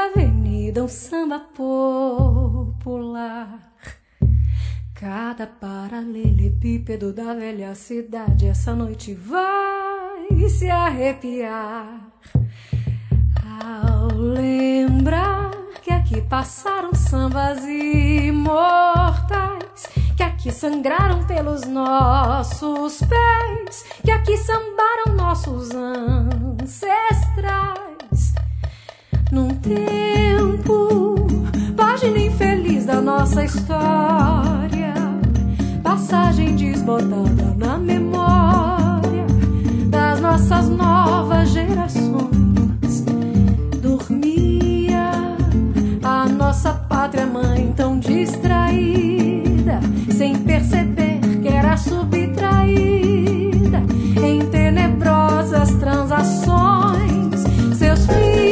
avenida um samba popular. Cada paralelepípedo da velha cidade essa noite vai se arrepiar ao lembrar que aqui passaram sambas imortais, que aqui sangraram pelos nossos pés, que aqui sambaram nossos ancestrais. Num tempo, página infeliz da nossa história, passagem desbotada na memória das nossas novas gerações, dormia a nossa pátria mãe tão distraída, sem perceber que era subtraída em tenebrosas transações. Seus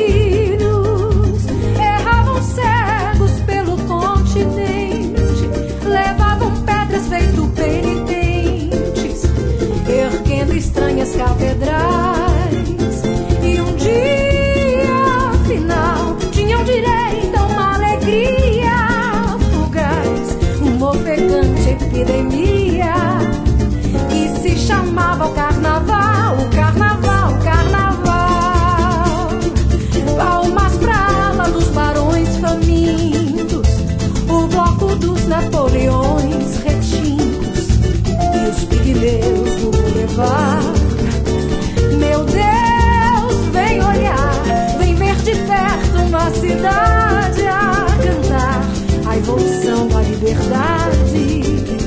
filhos erravam cegos pelo continente, levavam pedras feito penitentes, erguendo estranhas catedrais, e um dia final tinham direito a uma alegria fugaz, uma ofegante epidemia que se chamava o carnaval, o carnaval, o carnaval. Palmas pra ala dos barões famintos, o bloco dos Napoleões retintos e os pigmeus do boulevard. Meu Deus, vem olhar, vem ver de perto uma cidade a cantar a evolução da liberdade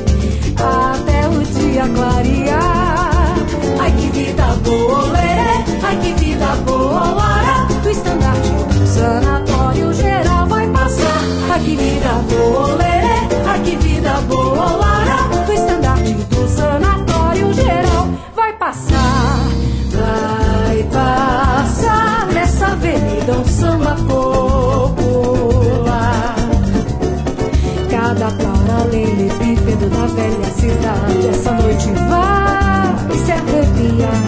até o dia clarear. Ai que vida boa, lerê, ai que vida boa, lara, do estandarte do sanatório geral vai passar. Ai que vida boa, lerê, ai que vida boa, lara, do estandarte do sanatório geral vai passar. Vai passar nessa avenida um samba popular. Cada paralelepípedo da velha cidade essa noite vai se arrepiar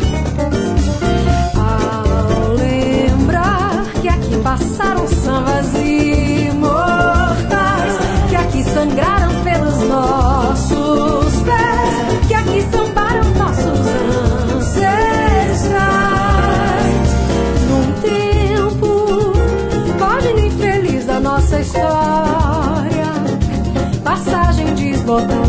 ao lembrar que aqui passaram sambas imortais, que aqui sangraram pelos nossos pés, que aqui sambaram nossos ancestrais. Num tempo, página infeliz da nossa história, passagem desbotada